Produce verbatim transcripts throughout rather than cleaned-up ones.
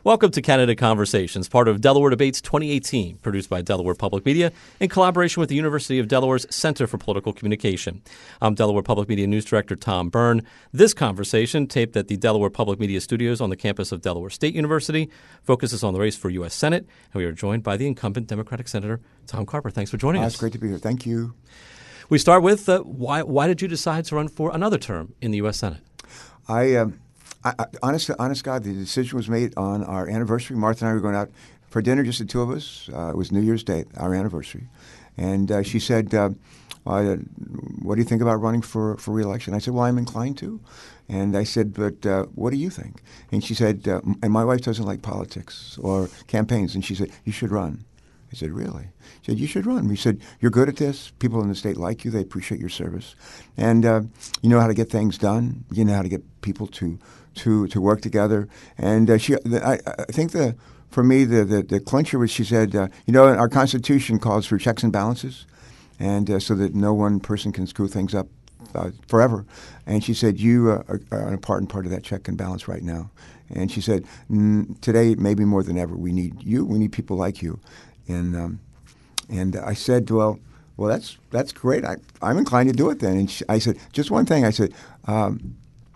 Welcome to Canada Conversations, part of Delaware Debates twenty eighteen, produced by Delaware Public Media in collaboration with the University of Delaware's Center for Political Communication. I'm Delaware Public Media News Director Tom Byrne. This conversation, taped at the Delaware Public Media Studios on the campus of Delaware State University, focuses on the race for U S Senate, and we are joined by the incumbent Democratic Senator Tom Carper. Thanks for joining oh, us. It's great to be here. Thank you. We start with uh, why, why did you decide to run for another term in the U S Senate? I, uh, I, I honest, honest God, the decision was made on our anniversary. Martha and I were going out for dinner, just the two of us. Uh, it was New Year's Day, our anniversary. And uh, she said, uh, uh, what do you think about running for, for re-election? I said, well, I'm inclined to. And I said, but uh, what do you think? And she said, uh, and my wife doesn't like politics or campaigns. And she said, you should run. I said, really? She said, you should run. We said, you're good at this. People in the state like you. They appreciate your service. And uh, you know how to get things done. You know how to get people to to, to work together. And uh, she, I, I think the for me, the, the, the clincher was she said, uh, you know, our Constitution calls for checks and balances, and uh, so that no one person can screw things up uh, forever. And she said, you uh, are, are an important part of that check and balance right now. And she said, today, maybe more than ever, we need you. We need people like you. And um, and I said, well, well, that's that's great. I, I'm inclined to do it then. And she, I said, just one thing. I said, um,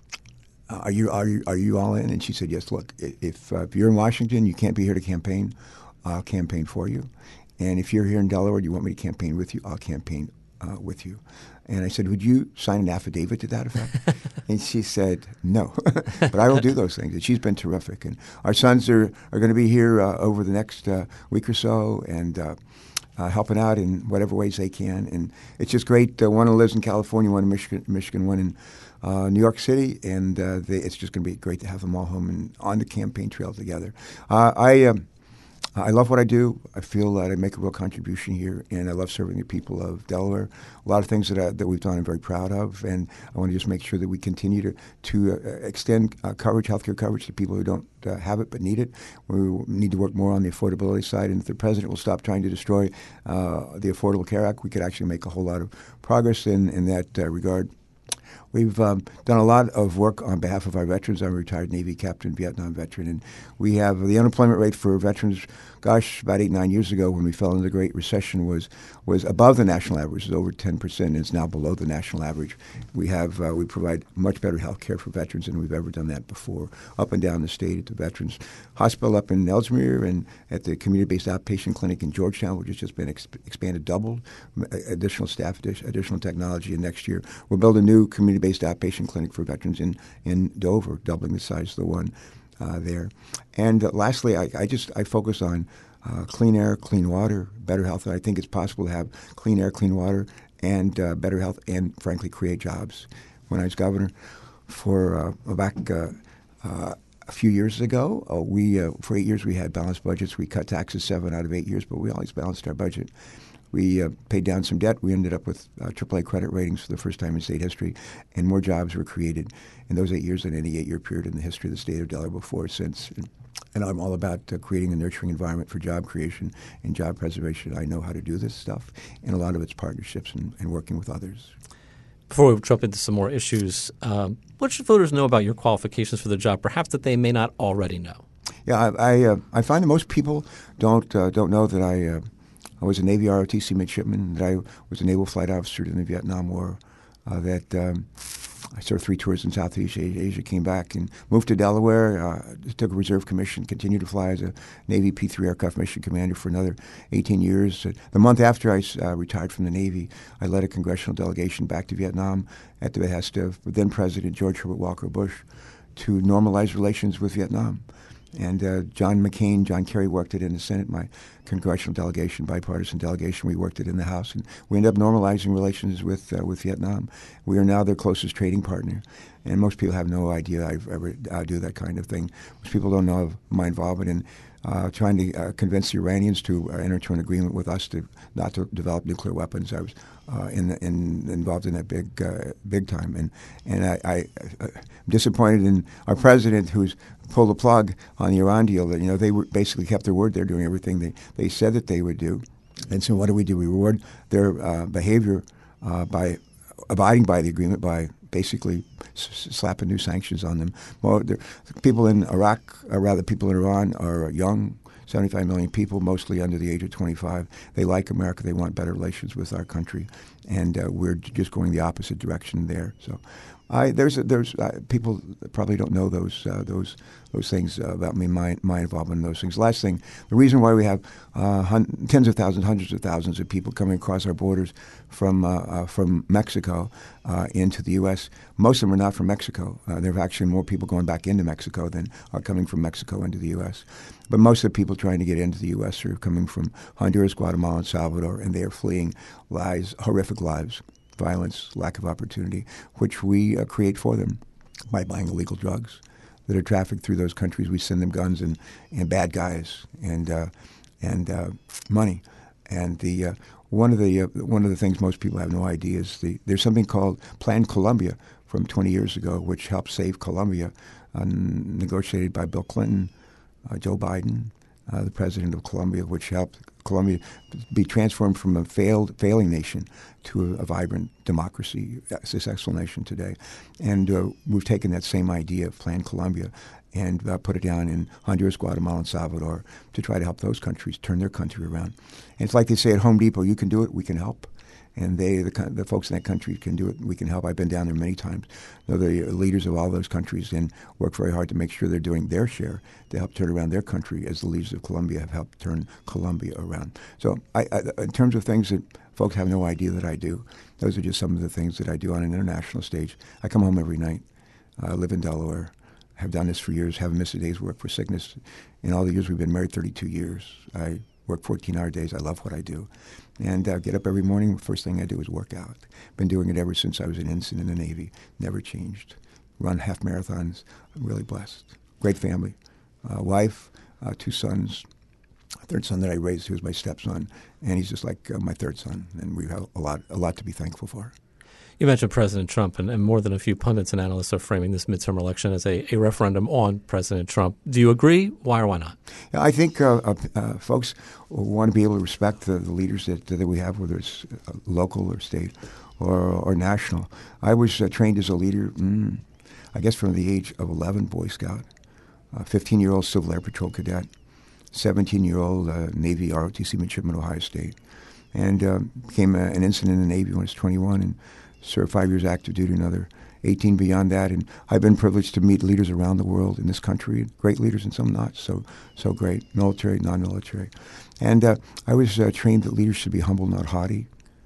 are you are you are you all in? And she said, yes. Look, if, uh, if you're in Washington, you can't be here to campaign. I'll campaign for you. And if you're here in Delaware, you want me to campaign with you, I'll campaign uh, with you. And I said, would you sign an affidavit to that effect? And she said, no. But I will do those things. And she's been terrific. And our sons are, are going to be here uh, over the next uh, week or so and uh, uh, helping out in whatever ways they can. And it's just great. Uh, one lives in California, one in Michigan, Michigan one in uh, New York City. And uh, they, it's just going to be great to have them all home and on the campaign trail together. Uh, I... Um, I love what I do. I feel that I make a real contribution here, and I love serving the people of Delaware. A lot of things that I, that we've done I'm very proud of, and I want to just make sure that we continue to, to uh, extend uh, coverage, healthcare coverage to people who don't uh, have it but need it. We need to work more on the affordability side, and if the president will stop trying to destroy uh, the Affordable Care Act, we could actually make a whole lot of progress in, in that uh, regard. We've um, done a lot of work on behalf of our veterans. I'm a retired Navy captain, Vietnam veteran, and we have the unemployment rate for veterans, gosh, about eight, nine years ago when we fell into the Great Recession was was above the national average. It was over ten percent, and it's now below the national average. We have uh, we provide much better health care for veterans than we've ever done that before, up and down the state at the Veterans Hospital up in Ellesmere and at the community-based outpatient clinic in Georgetown, which has just been ex- expanded, doubled, additional staff, additional technology, and next year we'll build a new community-based outpatient clinic for veterans in, in Dover, doubling the size of the one uh, there. And uh, lastly, I, I just I focus on uh, clean air, clean water, better health. And I think it's possible to have clean air, clean water, and uh, better health, and frankly, create jobs. When I was governor for uh, back uh, uh, a few years ago, uh, we uh, for eight years we had balanced budgets. We cut taxes seven out of eight years, but we always balanced our budget. We uh, paid down some debt. We ended up with uh, triple A credit ratings for the first time in state history, and more jobs were created in those eight years than any eight-year period in the history of the state of Delaware before or since. And, and I'm all about uh, creating a nurturing environment for job creation and job preservation. I know how to do this stuff, and a lot of it's partnerships and, and working with others. Before we jump into some more issues, um, what should voters know about your qualifications for the job, perhaps that they may not already know? Yeah, I I, uh, I find that most people don't uh, don't know that I. Uh, I was a Navy R O T C midshipman, that I was a naval flight officer in the Vietnam War, uh, that um, I served three tours in Southeast Asia, Asia, came back and moved to Delaware, uh, took a reserve commission, continued to fly as a Navy P three aircraft mission commander for another eighteen years. Uh, the month after I uh, retired from the Navy, I led a congressional delegation back to Vietnam at the behest of then President George Herbert Walker Bush to normalize relations with Vietnam. And uh, John McCain, John Kerry worked it in the Senate, my congressional delegation, bipartisan delegation. We worked it in the House, and we ended up normalizing relations with uh, with Vietnam. We are now their closest trading partner, and most people have no idea I've ever uh, do that kind of thing. Most people don't know of my involvement in uh, trying to uh, convince the Iranians to uh, enter into an agreement with us to not to develop nuclear weapons. I was uh, in, in involved in that big uh, big time, and and I, I, I'm disappointed in our president who's pulled the plug on the Iran deal. That you know they were basically kept their word. They're doing everything they, they said that they would do, and so what do we do? We reward their uh, behavior uh, by abiding by the agreement, by basically s- slapping new sanctions on them. Well, people in Iraq, or rather people in Iran, are young, seventy-five million people, mostly under the age of twenty-five. They like America. They want better relations with our country, and uh, we're just going the opposite direction there. So, I there's a, there's uh, people probably don't know those uh, those those things uh, about me, my my involvement in those things. Last thing, the reason why we have uh, hun- tens of thousands, hundreds of thousands of people coming across our borders from uh, uh, from Mexico uh, into the U S. Most of them are not from Mexico. Uh, there are actually more people going back into Mexico than are coming from Mexico into the U S. But most of the people trying to get into the U S are coming from Honduras, Guatemala, and Salvador, and they are fleeing lives, horrific lives, violence, lack of opportunity, which we uh, create for them by buying illegal drugs that are trafficked through those countries. We send them guns and, and bad guys and uh, and uh, money. And the uh, one of the uh, one of the things most people have no idea is the there's something called Plan Colombia from twenty years ago, which helped save Colombia, uh, negotiated by Bill Clinton, uh, Joe Biden, uh, the president of Colombia, which helped Colombia be transformed from a failed, failing nation to a, a vibrant democracy, a successful nation today. And uh, we've taken that same idea of Plan Colombia and uh, put it down in Honduras, Guatemala, and Salvador to try to help those countries turn their country around. And it's like they say at Home Depot, you can do it, we can help. And they, the, the folks in that country can do it. We can help. I've been down there many times. Know the leaders of all those countries and work very hard to make sure they're doing their share to help turn around their country, as the leaders of Colombia have helped turn Colombia around. So I, I, in terms of things that folks have no idea that I do, those are just some of the things that I do on an international stage. I come home every night. I uh, live in Delaware. Have done this for years. Haven't missed a day's work for sickness. In all the years we've been married, thirty-two years. I work fourteen-hour days. I love what I do. And uh, get up every morning. The first thing I do is work out. Been doing it ever since I was an ensign in the Navy. Never changed. Run half marathons. I'm really blessed. Great family. Uh, wife, uh, two sons. A third son that I raised, who was my stepson, and he's just like uh, my third son. And we have a lot, a lot to be thankful for. You mentioned President Trump, and, and more than a few pundits and analysts are framing this midterm election as a, a referendum on President Trump. Do you agree? Why or why not? I think uh, uh, uh, folks want to be able to respect the, the leaders that, that we have, whether it's uh, local or state or, or national. I was uh, trained as a leader, mm, I guess, from the age of eleven, Boy Scout, uh, fifteen-year-old Civil Air Patrol cadet, seventeen-year-old uh, Navy R O T C midshipman, Ohio State, and uh, became a, an ensign in the Navy when I was twenty-one and served five years active duty, another eighteen beyond that. And I've been privileged to meet leaders around the world in this country, great leaders and some not so so great, military, non-military. And uh, I was uh, trained that leaders should be humble, not haughty.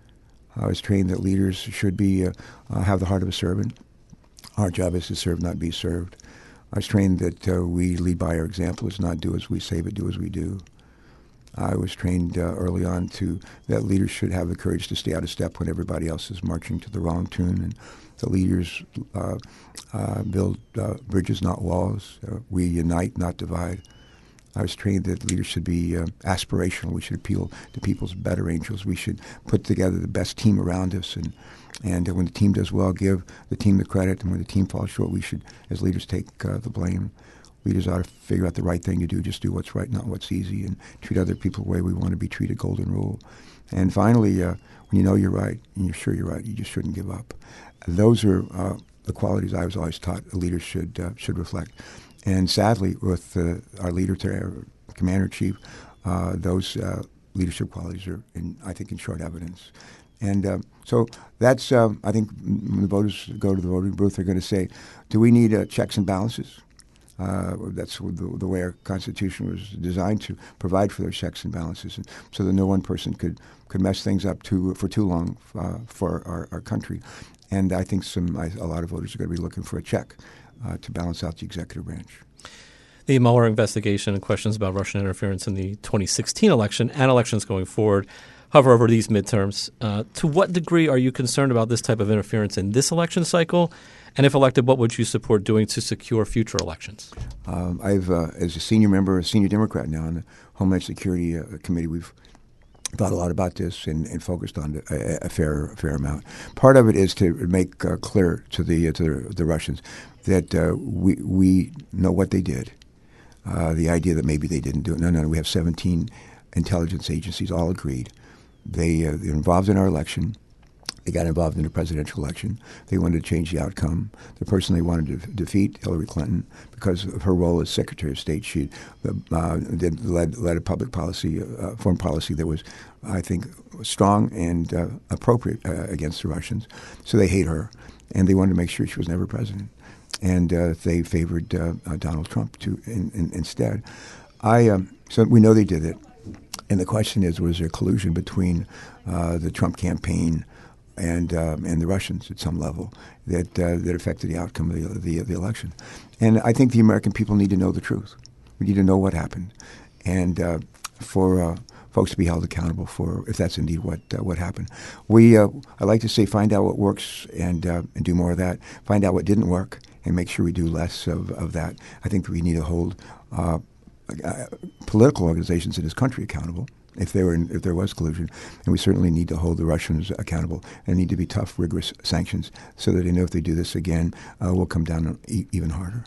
I was trained that leaders should be uh, uh, have the heart of a servant. Our job is to serve, not be served. I was trained that uh, we lead by our example. It's not do as we say, but do as we do. I was trained uh, early on to that leaders should have the courage to stay out of step when everybody else is marching to the wrong tune, and the leaders uh, uh, build uh, bridges, not walls. Uh, we unite, not divide. I was trained that leaders should be uh, aspirational. We should appeal to people's better angels. We should put together the best team around us, and and uh, when the team does well, give the team the credit, and when the team falls short, we should, as leaders, take uh, the blame. Leaders ought to figure out the right thing to do, just do what's right, not what's easy, and treat other people the way we want to be treated, golden rule. And finally, uh, when you know you're right and you're sure you're right, you just shouldn't give up. Those are uh, the qualities I was always taught leaders should uh, should reflect. And sadly, with uh, our leader, our commander-in-chief, uh, those uh, leadership qualities are, in, I think, in short evidence. And uh, so that's, uh, I think, when the voters go to the voting booth, they're going to say, do we need uh, checks and balances? Uh, that's the, the way our Constitution was designed to provide for those checks and balances, and so that no one person could, could mess things up too, for too long uh, for our, our country. And I think some I, a lot of voters are going to be looking for a check uh, to balance out the executive branch. The Mueller investigation and questions about Russian interference in the twenty sixteen election and elections going forward hover over these midterms. Uh, to what degree are you concerned about this type of interference in this election cycle? And if elected, what would you support doing to secure future elections? Um, I've, uh, as a senior member, a senior Democrat now on the Homeland Security uh, Committee, we've thought a lot about this and, and focused on a, a fair a fair amount. Part of it is to make uh, clear to the uh, to the, the Russians that uh, we we know what they did. Uh, the idea that maybe they didn't do it. No, no, no. We have seventeen intelligence agencies all agreed. They, uh, they're involved in our election. They got involved in the presidential election. They wanted to change the outcome. The person they wanted to defeat, Hillary Clinton, because of her role as Secretary of State, she uh, did, led, led a public policy, uh, foreign policy that was, I think, strong and uh, appropriate uh, against the Russians. So they hate her, and they wanted to make sure she was never president. And uh, they favored uh, uh, Donald Trump to in, in, instead. I um, so we know they did it, and the question is, was there collusion between uh, the Trump campaign and um, and the Russians at some level that uh, that affected the outcome of the, the the election? And I think the American people need to know the truth. We need to know what happened, and uh, for uh, folks to be held accountable for if that's indeed what uh, what happened. We uh, I like to say, find out what works and uh, and do more of that. Find out what didn't work and make sure we do less of, of that. I think we need to hold uh, uh, political organizations in this country accountable if they were in, if there was collusion, and we certainly need to hold the Russians accountable. And need to be tough, rigorous sanctions so that they know if they do this again, uh, we'll come down e- even harder.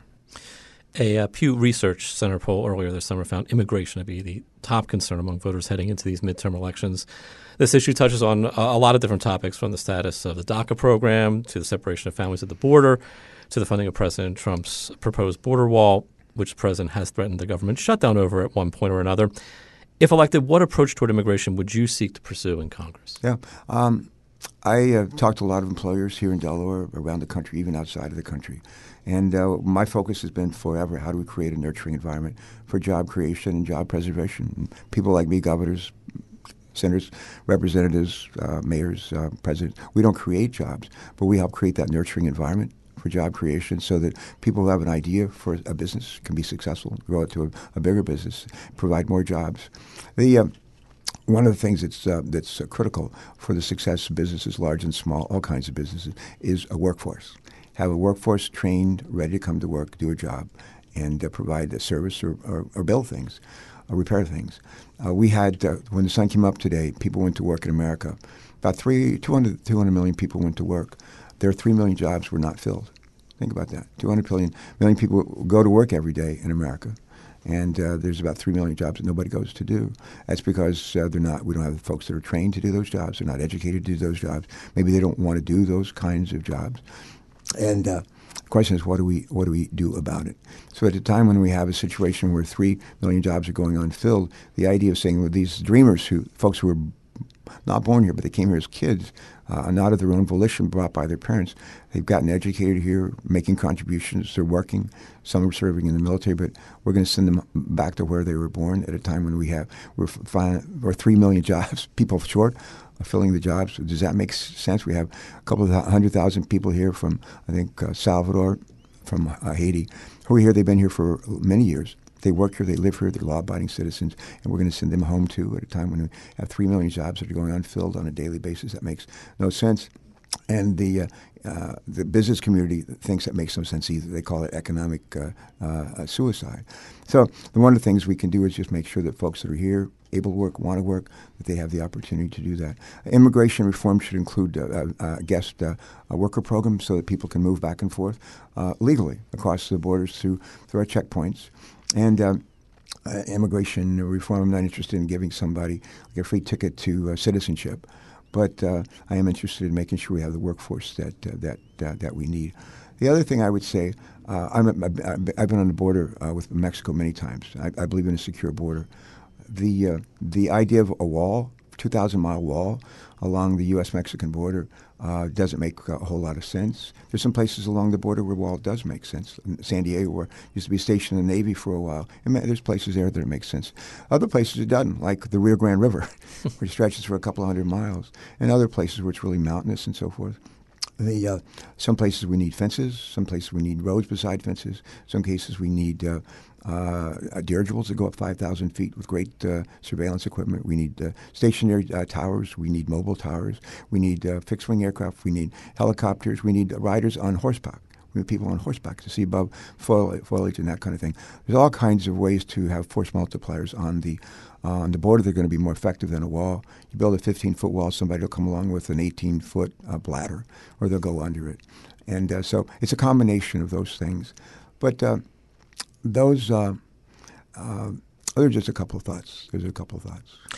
A uh, Pew Research Center poll earlier this summer found immigration to be the top concern among voters heading into these midterm elections. This issue touches on a, a lot of different topics, from the status of the DACA program to the separation of families at the border to the funding of President Trump's proposed border wall, which the president has threatened the government shutdown over at one point or another. If elected, what approach toward immigration would you seek to pursue in Congress? Yeah. Um, I uh, talked to a lot of employers here in Delaware, around the country, even outside of the country. And uh, my focus has been forever, how do we create a nurturing environment for job creation and job preservation? And people like me, governors, senators, representatives, uh, mayors, uh, presidents, we don't create jobs, but we help create that nurturing environment for job creation so that people who have an idea for a business can be successful, grow it to a, a bigger business, provide more jobs. The uh, One of the things that's uh, that's uh, critical for the success of businesses, large and small, all kinds of businesses, is a workforce. Have a workforce trained, ready to come to work, do a job, and uh, provide a service or, or, or build things, or repair things. Uh, we had, uh, when the sun came up today, people went to work in America. About three, two hundred, two hundred million people went to work. There are three million jobs were not filled. Think about that. two hundred million, million people go to work every day in America. And uh, there's about three million jobs that nobody goes to do. That's because uh, they're not. We don't have the folks that are trained to do those jobs. They're not educated to do those jobs. Maybe they don't want to do those kinds of jobs. And uh, the question is, what do we what do we do about it? So at a time when we have a situation where three million jobs are going unfilled, the idea of saying, well, these dreamers, who folks who were not born here, but they came here as kids, uh, not of their own volition, brought by their parents. They've gotten educated here, making contributions. They're working. Some are serving in the military, but we're going to send them back to where they were born at a time when we have we're, five, we're three million jobs, people short of filling the jobs. Does that make sense? We have a couple of hundred thousand people here from, I think, uh, Salvador, from uh, Haiti, who are here. They've been here for many years. They work here, they live here, they're law-abiding citizens, and we're going to send them home, too, at a time when we have three million jobs that are going unfilled on a daily basis. That makes no sense. And the uh, uh, the business community thinks that makes no sense either. They call it economic uh, uh, suicide. So one of the things we can do is just make sure that folks that are here, able to work, want to work, that they have the opportunity to do that. Immigration reform should include a, a, a guest uh, a worker program so that people can move back and forth uh, legally across the borders through, through our checkpoints. And um, uh, immigration reform, I'm not interested in giving somebody like a free ticket to uh, citizenship, but uh, I am interested in making sure we have the workforce that uh, that uh, that we need. The other thing I would say, uh, I'm a, I've been on the border uh, with Mexico many times. I, I believe in a secure border. The uh, the idea of a wall, two thousand mile wall along the U S Mexican border uh, doesn't make a whole lot of sense. There's some places along the border where wall does make sense. In San Diego, where used to be stationed in the Navy for a while, and there's places there that it makes sense. Other places it doesn't, like the Rio Grande River, which stretches for a couple of hundred miles, and other places where it's really mountainous and so forth. The, uh, some places we need fences. Some places we need roads beside fences. Some cases we need uh, uh, dirigibles that go up five thousand feet with great uh, surveillance equipment. We need uh, stationary uh, towers. We need mobile towers. We need uh, fixed-wing aircraft. We need helicopters. We need riders on horseback. We need people on horseback to see above foliage and that kind of thing. There's all kinds of ways to have force multipliers on the uh, on the border. They're going to be more effective than a wall. You build a fifteen-foot wall, somebody will come along with an eighteen-foot uh, bladder, or they'll go under it. And uh, so it's a combination of those things. But uh, those, uh, uh, those are just a couple of thoughts. There's a couple of thoughts.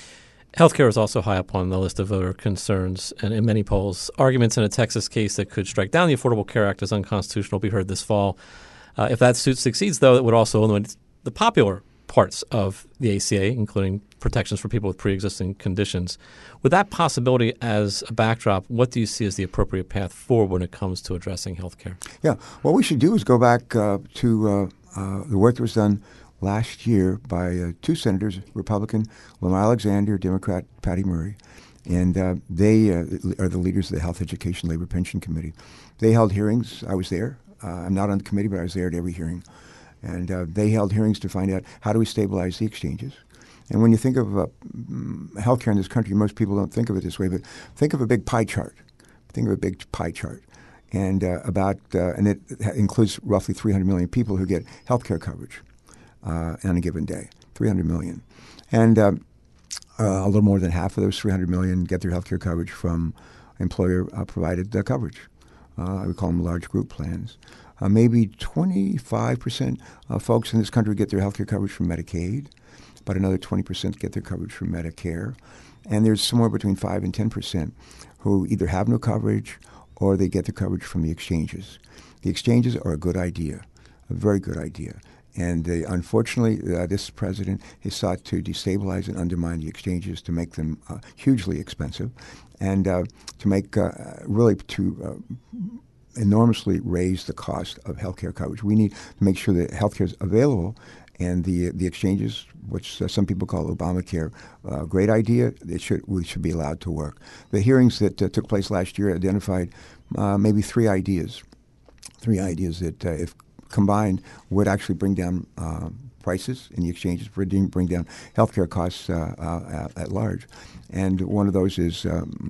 Healthcare is also high up on the list of voter concerns, and in many polls, arguments in a Texas case that could strike down the Affordable Care Act as unconstitutional will be heard this fall. Uh, if that suit succeeds, though, it would also eliminate the popular parts of the A C A, including protections for people with pre-existing conditions. With that possibility as a backdrop, what do you see as the appropriate path forward when it comes to addressing healthcare? Yeah, what we should do is go back uh, to uh, uh, the work that was done last year by uh, two senators, Republican Lamar Alexander, Democrat Patty Murray, and uh, they uh, are the leaders of the Health, Education, Labor, Pension Committee. They held hearings. I was there. Uh, I'm not on the committee, but I was there at every hearing. And uh, they held hearings to find out how do we stabilize the exchanges. And when you think of uh, healthcare in this country, most people don't think of it this way, but think of a big pie chart. Think of a big pie chart. And uh, about uh, and it includes roughly three hundred million people who get healthcare coverage uh, on a given day, three hundred million. And uh, uh, a little more than half of those three hundred million get their healthcare coverage from employer-provided uh, coverage. Uh, I would call them large group plans. Uh, maybe twenty-five percent of folks in this country get their healthcare coverage from Medicaid, but another twenty percent get their coverage from Medicare. And there's somewhere between five and ten percent who either have no coverage or they get their coverage from the exchanges. The exchanges are a good idea, a very good idea. And uh, unfortunately, uh, this president has sought to destabilize and undermine the exchanges to make them uh, hugely expensive and uh, to make uh, really to uh, enormously raise the cost of healthcare coverage. We need to make sure that healthcare is available, and the the exchanges, which uh, some people call Obamacare, uh, great idea. It should we should be allowed to work. The hearings that uh, took place last year identified uh, maybe three ideas, three ideas that, uh, if combined, would actually bring down uh, prices in the exchanges, bring, bring down healthcare costs uh, uh, at large. And one of those is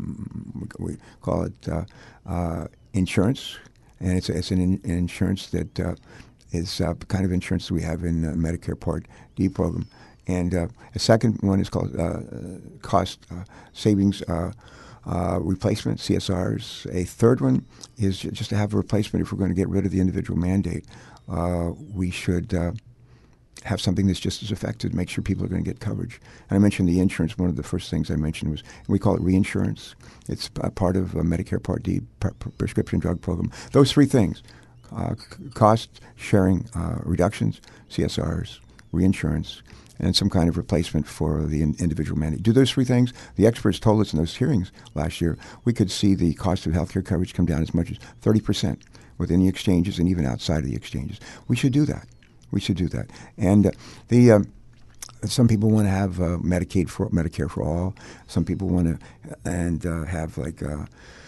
um, we call it uh, uh, insurance, and it's it's an, in, an insurance that uh, is uh, kind of insurance that we have in uh, Medicare Part D program. And uh, a second one is called uh, cost uh, savings uh, uh, replacement, C S Rs. A third one is just to have a replacement if we're going to get rid of the individual mandate. Uh, we should uh, have something that's just as effective to make sure people are going to get coverage. And I mentioned the insurance. One of the first things I mentioned was we call it reinsurance. It's a part of a Medicare Part D pre- prescription drug program. Those three things, uh, c- cost sharing uh, reductions, C S Rs, reinsurance, and some kind of replacement for the in- individual mandate. Do those three things. The experts told us in those hearings last year we could see the cost of healthcare coverage come down as much as thirty percent within the exchanges and even outside of the exchanges. We should do that. We should do that. And uh, the uh, some people want to have uh, Medicaid for Medicare for all. Some people want to and uh, have like uh,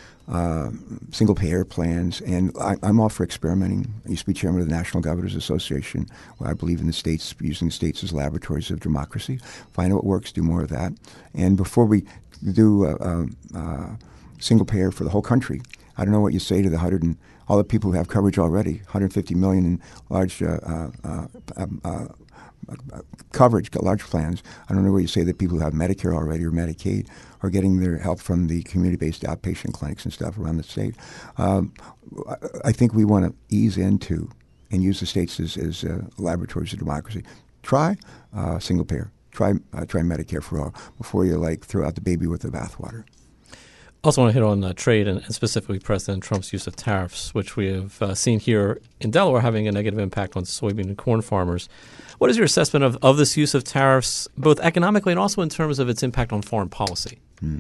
uh, single payer plans. And I, I'm all for experimenting. I used to be chairman of the National Governors Association, where I believe in the states, using the states as laboratories of democracy. Find out what works, do more of that. And before we do uh, uh, single payer for the whole country, I don't know what you say to the hundred and all the people who have coverage already, one hundred fifty million in large uh, uh, uh, uh, uh, coverage, large plans. I don't know what you say that people who have Medicare already or Medicaid are getting their help from the community-based outpatient clinics and stuff around the state. Um, I think we want to ease into and use the states as, as uh, laboratories of democracy. Try uh, single payer. Try uh, try Medicare for all before you like throw out the baby with the bathwater. Also want to hit on uh, trade and, and specifically President Trump's use of tariffs, which we have uh, seen here in Delaware having a negative impact on soybean and corn farmers. What is your assessment of, of this use of tariffs, both economically and also in terms of its impact on foreign policy? Hmm.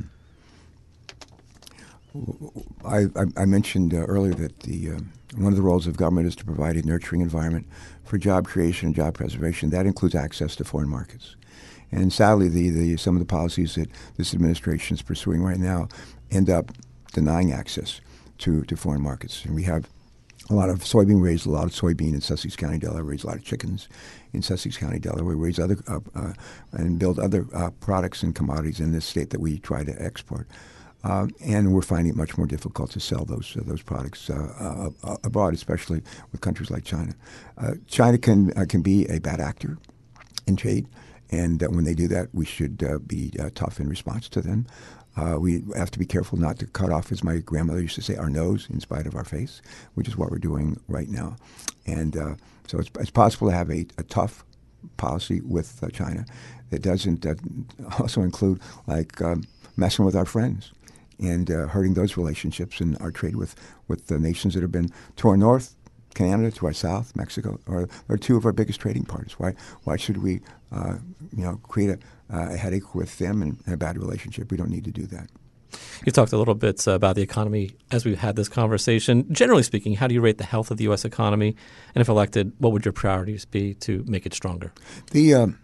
I, I, I mentioned uh, earlier that the uh, one of the roles of government is to provide a nurturing environment for job creation and job preservation. That includes access to foreign markets. And sadly, the, the some of the policies that this administration is pursuing right now end up denying access to, to foreign markets. And we have a lot of soybean raised, a lot of soybean in Sussex County, Delaware. We raise a lot of chickens in Sussex County, Delaware. We raise other uh, uh, and build other uh, products and commodities in this state that we try to export. Uh, and we're finding it much more difficult to sell those uh, those products uh, uh, abroad, especially with countries like China. Uh, China can uh, can be a bad actor in trade. And uh, when they do that, we should uh, be uh, tough in response to them. Uh, we have to be careful not to cut off, as my grandmother used to say, our nose in spite of our face, which is what we're doing right now. And uh, so it's, it's possible to have a, a tough policy with uh, China that doesn't uh, also include like um, messing with our friends and uh, hurting those relationships and our trade with, with the nations that have been to our north, Canada, to our south, Mexico, are, are two of our biggest trading partners. Why why should we uh, you know create a, a headache with them and a bad relationship? We don't need to do that. You talked a little bit about the economy as we've had this conversation. Generally speaking, how do you rate the health of the U S economy? And if elected, what would your priorities be to make it stronger? The uh,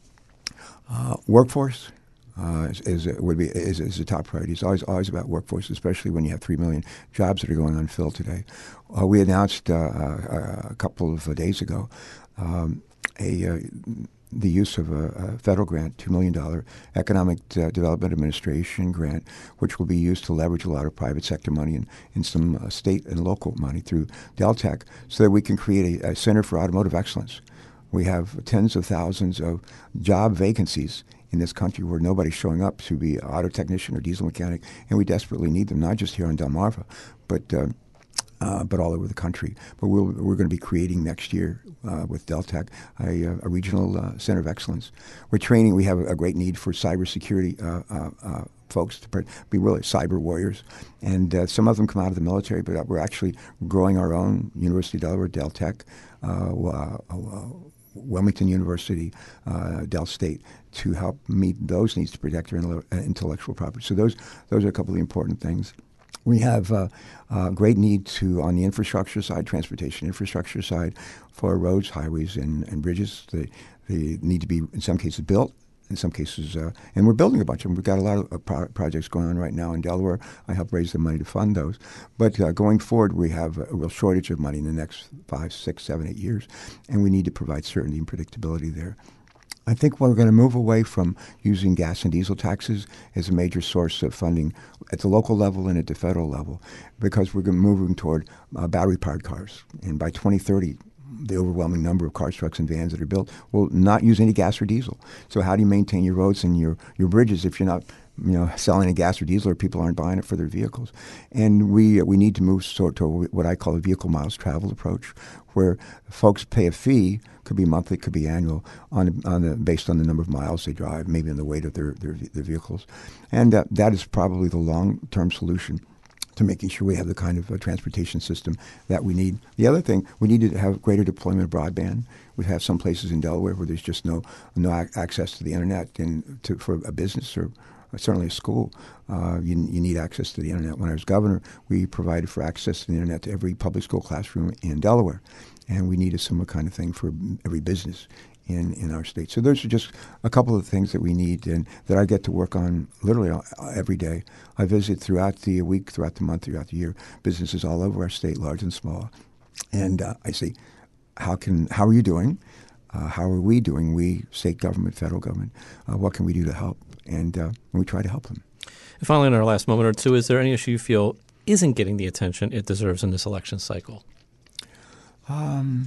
uh, workforce uh, is, is would be is, is a top priority. It's always always about workforce, especially when you have three million jobs that are going unfilled today. Uh, we announced uh, uh, a couple of days ago um, a uh, the use of a, a federal grant, two million dollars Economic uh, Development Administration grant, which will be used to leverage a lot of private sector money and, and some uh, state and local money through Deltec so that we can create a, a center for automotive excellence. We have tens of thousands of job vacancies in this country where nobody's showing up to be an auto technician or diesel mechanic, and we desperately need them, not just here in Delmarva, but uh, Uh, but all over the country. But we'll, we're going to be creating next year uh, with Deltec a, a regional uh, center of excellence. We're training. We have a great need for cybersecurity uh, uh, uh, folks to be really cyber warriors, and uh, some of them come out of the military. But we're actually growing our own University of Delaware, Deltec, uh, uh, uh, Wilmington University, uh, Del State, to help meet those needs to protect their intellectual property. So those those are a couple of the important things. We have uh, uh, great need to, on the infrastructure side, transportation infrastructure side, for roads, highways, and, and bridges. They, they need to be, in some cases, built, in some cases, uh, and we're building a bunch of them. We've got a lot of uh, pro- projects going on right now in Delaware. I help raise the money to fund those. But uh, going forward, we have a real shortage of money in the next five, six, seven, eight years, and we need to provide certainty and predictability there. I think we're going to move away from using gas and diesel taxes as a major source of funding at the local level and at the federal level, because we're going to moving toward uh, battery-powered cars. And by twenty thirty, the overwhelming number of cars, trucks, and vans that are built will not use any gas or diesel. So how do you maintain your roads and your, your bridges if you're not you know, selling a gas or diesel, or people aren't buying it for their vehicles? And we we need to move sort to what I call a vehicle miles traveled approach, where folks pay a fee, could be monthly, could be annual, on on the, based on the number of miles they drive, maybe on the weight of their their, their vehicles, and uh, that is probably the long-term solution to making sure we have the kind of uh, transportation system that we need. The other thing, we need to have greater deployment of broadband. We have some places in Delaware where there's just no no ac- access to the internet, and to, for a business or certainly a school, uh, you, you need access to the internet. When I was governor, we provided for access to the internet to every public school classroom in Delaware, and we need a similar kind of thing for every business in, in our state. So those are just a couple of things that we need and that I get to work on literally every day. I visit throughout the week, throughout the month, throughout the year, businesses all over our state, large and small, and uh, I say, how can how are you doing? Uh, how are we doing? We, state government, federal government, uh, what can we do to help? And uh, we try to help them. And finally, in our last moment or two, is there any issue you feel isn't getting the attention it deserves in this election cycle? Um,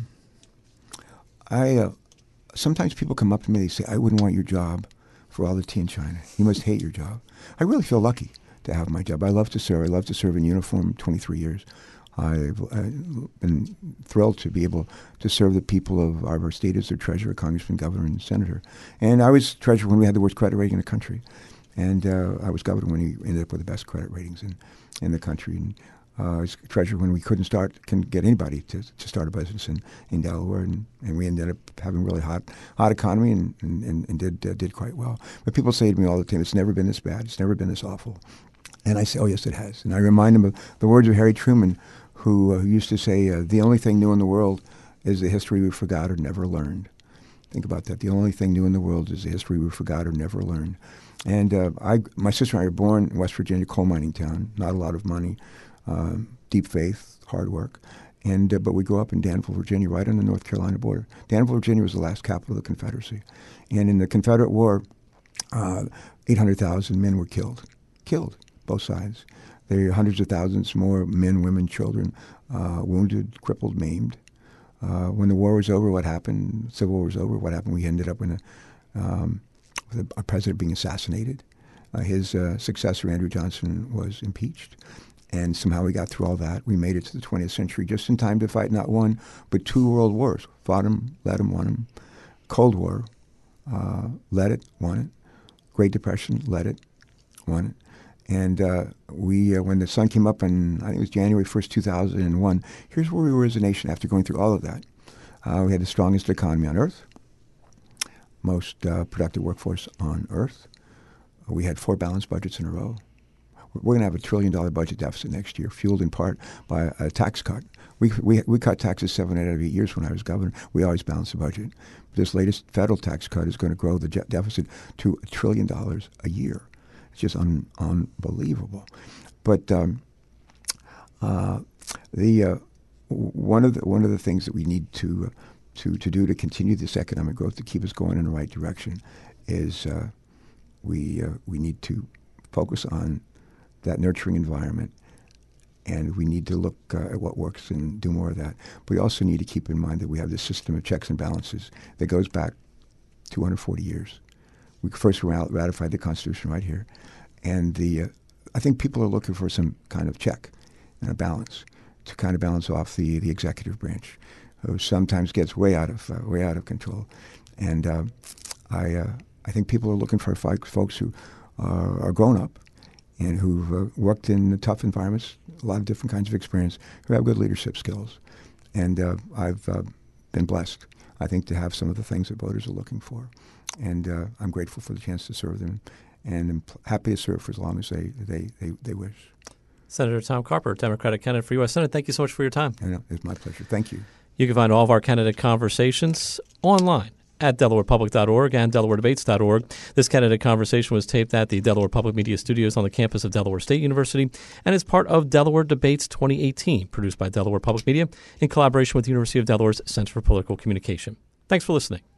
I uh, sometimes people come up to me, they say, I wouldn't want your job for all the tea in China. You must hate your job. I really feel lucky to have my job. I love to serve. I love to serve in uniform twenty-three years. I've, I've been thrilled to be able to serve the people of our state as their treasurer, congressman, governor, and senator. And I was treasurer when we had the worst credit rating in the country. And uh, I was governor when we ended up with the best credit ratings in, in the country. And uh, I was treasurer when we couldn't start, can get anybody to, to start a business in, in Delaware. And, and we ended up having a really hot hot economy and, and, and did uh, did quite well. But people say to me all the time, it's never been this bad. It's never been this awful. And I say, oh, yes, it has. And I remind them of the words of Harry Truman, who uh, used to say, uh, the only thing new in the world is the history we forgot or never learned. Think about that. The only thing new in the world is the history we forgot or never learned. And uh, I, my sister and I were born in West Virginia, coal mining town, not a lot of money, uh, deep faith, hard work. And uh, but we grew up in Danville, Virginia, right on the North Carolina border. Danville, Virginia was the last capital of the Confederacy. And in the Confederate War, uh, eight hundred thousand men were killed, killed, both sides. There are hundreds of thousands more men, women, children, uh, wounded, crippled, maimed. Uh, when the war was over, what happened? Civil War was over. What happened? We ended up in a, um, with a, a president being assassinated. Uh, his uh, successor, Andrew Johnson, was impeached. And somehow we got through all that. We made it to the twentieth century just in time to fight not one, but two world wars. Fought them, led them, won them. Cold War uh, led it, won it. Great Depression led it, won it. And uh, we, uh, when the sun came up in, I think it was January first, two thousand one, here's where we were as a nation after going through all of that. Uh, we had the strongest economy on earth, most uh, productive workforce on earth. We had four balanced budgets in a row. We're going to have a trillion dollar budget deficit next year, fueled in part by a tax cut. We we we cut taxes seven out of eight years when I was governor. We always balanced the budget. This latest federal tax cut is going to grow the deficit to a trillion dollars a year. It's just un, unbelievable. But um, uh, the uh, one of the one of the things that we need to uh, to to do to continue this economic growth to keep us going in the right direction is uh, we uh, we need to focus on that nurturing environment, and we need to look uh, at what works and do more of that. But we also need to keep in mind that we have this system of checks and balances that goes back two hundred forty years. We first ratified the Constitution right here, and the uh, I think people are looking for some kind of check and a balance to kind of balance off the, the executive branch, who sometimes gets way out of uh, way out of control. And uh, I uh, I think people are looking for folks who uh, are grown up and who've uh, worked in tough environments, a lot of different kinds of experience, who have good leadership skills. And uh, I've uh, been blessed, I think, to have some of the things that voters are looking for. And uh, I'm grateful for the chance to serve them, and I'm happy to serve for as long as they, they, they, they wish. Senator Tom Carper, Democratic candidate for U S Senate, thank you so much for your time. I know, it's my pleasure. Thank you. You can find all of our candidate conversations online at delaware public dot org and delaware debates dot org. This candidate conversation was taped at the Delaware Public Media Studios on the campus of Delaware State University and is part of Delaware Debates twenty eighteen, produced by Delaware Public Media in collaboration with the University of Delaware's Center for Political Communication. Thanks for listening.